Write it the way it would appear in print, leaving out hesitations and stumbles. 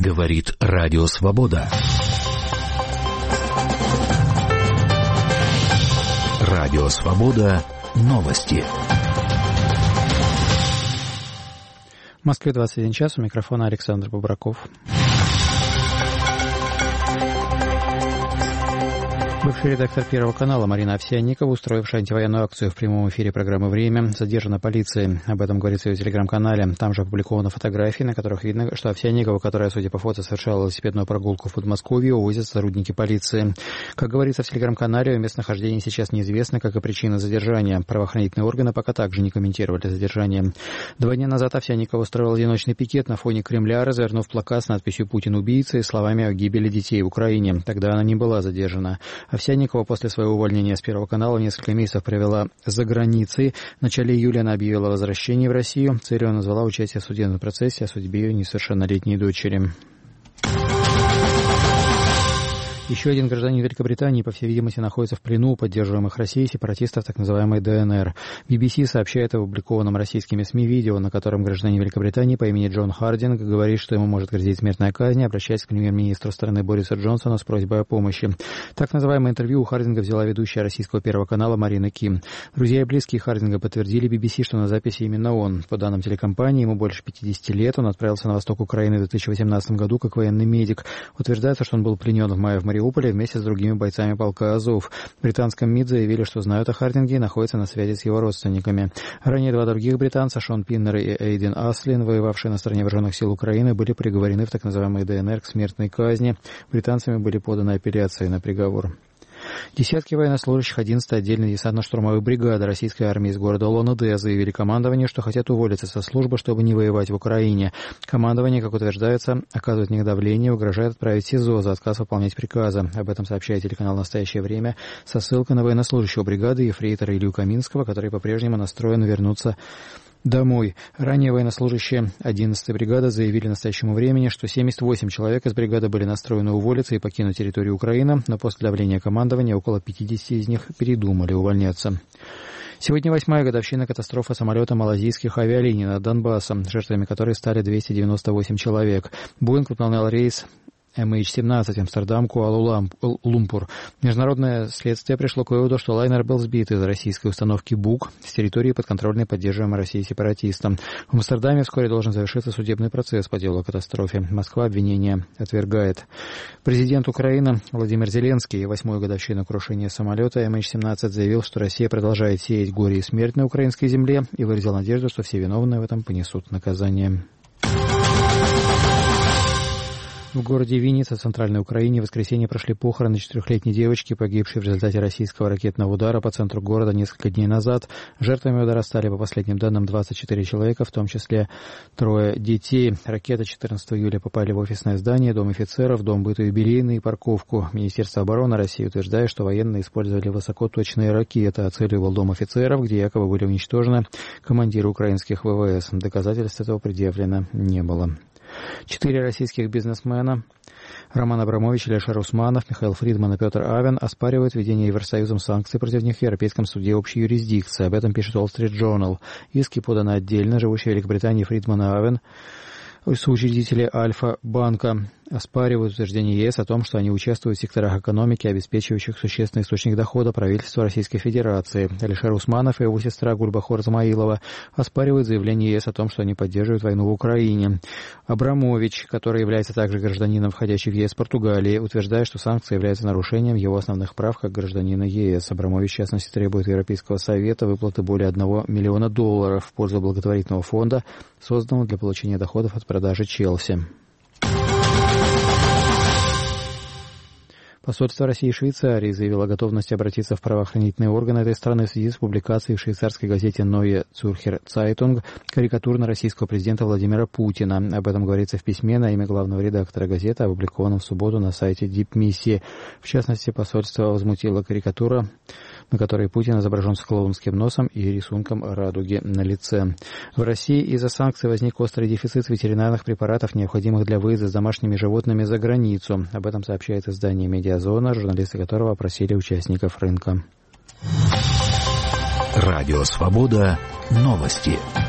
Говорит Радио Свобода. Радио Свобода. Новости. В Москве 21 час. У микрофона Александр Бобраков. Бывший редактор Первого канала Марина Овсянникова, устроившая антивоенную акцию в прямом эфире программы «Время», задержана полицией. Об этом говорится в ее телеграм-канале. Там же опубликованы фотографии, на которых видно, что Овсянникова, которая, судя по фото, совершала велосипедную прогулку в Подмосковье, увозят сотрудники полиции. Как говорится в телеграм-канале, ее местонахождение сейчас неизвестно, как и причина задержания. Правоохранительные органы пока также не комментировали задержание. 2 дня назад Овсянникова устроила одиночный пикет на фоне Кремля, развернув плакат с надписью «Путин убийца» и словами о гибели детей в Украине. Тогда она не была задержана. Овсянникова после своего увольнения с Первого канала несколько месяцев провела за границей. В начале июля она объявила о возвращении в Россию. Целью она назвала участие в судебном процессе о судьбе ее несовершеннолетней дочери. Еще один гражданин Великобритании, по всей видимости, находится в плену у поддерживаемых Россией сепаратистов так называемой ДНР. BBC сообщает о опубликованном российскими СМИ видео, на котором гражданин Великобритании по имени Джон Хардинг говорит, что ему может грозить смертная казнь, обращаясь к премьер-министру страны Бориса Джонсона с просьбой о помощи. Так называемое интервью у Хардинга взяла ведущая российского Первого канала Марина Ким. Друзья и близкие Хардинга подтвердили BBC, что на записи именно он. По данным телекомпании, ему больше 50 лет, он отправился на восток Украины в 2018 году как военный медик. Утверждается, что он был пленен в мае в Мариуполе вместе с другими бойцами полка Азов. В британском МИД заявили, что знают о Хардинге и находятся на связи с его родственниками. Ранее 2 других британца, Шон Пиннер и Эйден Аслин, воевавшие на стороне вооруженных сил Украины, были приговорены в так называемой ДНР к смертной казни. Британцами были поданы апелляции на приговор. Десятки военнослужащих 11-й отдельной десантно-штурмовой бригады российской армии из города Улан-Удэ заявили командованию, что хотят уволиться со службы, чтобы не воевать в Украине. Командование, как утверждается, оказывает на них давление и угрожает отправить в СИЗО за отказ выполнять приказы. Об этом сообщает телеканал «Настоящее время» со ссылкой на военнослужащего бригады ефрейтора Илью Каминского, который по-прежнему настроен вернуться домой. Ранее военнослужащие 11-й бригады заявили настоящему времени, что 78 человек из бригады были настроены уволиться и покинуть территорию Украины, но после давления командования около 50 из них передумали увольняться. Сегодня 8-я годовщина катастрофы самолета малазийских авиалиний над Донбассом, жертвами которой стали 298 человек. Боинг выполнял рейс MH17 Амстердам, Куала-Лумпур. Международное следствие пришло к выводу, что лайнер был сбит из российской установки БУК с территории подконтрольной поддерживаемой Россией сепаратистам. В Амстердаме вскоре должен завершиться судебный процесс по делу о катастрофе. Москва обвинение отвергает. Президент Украины Владимир Зеленский в 8-ю годовщину крушения самолета MH17 заявил, что Россия продолжает сеять горе и смерть на украинской земле и выразил надежду, что все виновные в этом понесут наказание. В городе Винница, в центральной Украине, в воскресенье прошли похороны 4-летней девочки, погибшей в результате российского ракетного удара по центру города несколько дней назад. Жертвами удара стали, по последним данным, 24 человека, в том числе 3 детей. Ракеты 14 июля попали в офисное здание, дом офицеров, дом быта юбилейный и парковку. Министерство обороны России утверждает, что военные использовали высокоточные ракеты, а целью был дом офицеров, где якобы были уничтожены командиры украинских ВВС. Доказательств этого предъявлено не было. 4 российских бизнесмена Роман Абрамович, Илшар Усманов, Михаил Фридман и Петр Авен оспаривают введение Евросоюзом санкций против них в Европейском суде общей юрисдикции. Об этом пишет Wall Street Journal. Иски поданы отдельно. Живущие в Великобритании Фридман и Авен, соучредители Альфа-банка, оспаривают утверждение ЕС о том, что они участвуют в секторах экономики, обеспечивающих существенный источник дохода правительства Российской Федерации. Алишер Усманов и его сестра Гульбахор Замаилова оспаривают заявление ЕС о том, что они поддерживают войну в Украине. Абрамович, который является также гражданином, входящим в ЕС Португалии, утверждает, что санкции являются нарушением его основных прав как гражданина ЕС. Абрамович, в частности, требует Европейского совета выплаты более $1 миллиона в пользу благотворительного фонда, созданного для получения доходов от продажи Челси. Посольство России и Швейцарии заявило о готовности обратиться в правоохранительные органы этой страны в связи с публикацией в швейцарской газете Neue Zürcher Zeitung карикатур на российского президента Владимира Путина. Об этом говорится в письме на имя главного редактора газеты, опубликованном в субботу на сайте Дипмиссии. В частности, посольство возмутило карикатура, на которой Путин изображен с клоунским носом и рисунком радуги на лице. В России из-за санкций возник острый дефицит ветеринарных препаратов, необходимых для выезда с домашними животными за границу. Об этом сообщает издание «Медиазона», журналисты которого опросили участников рынка. Радио «Свобода». Новости.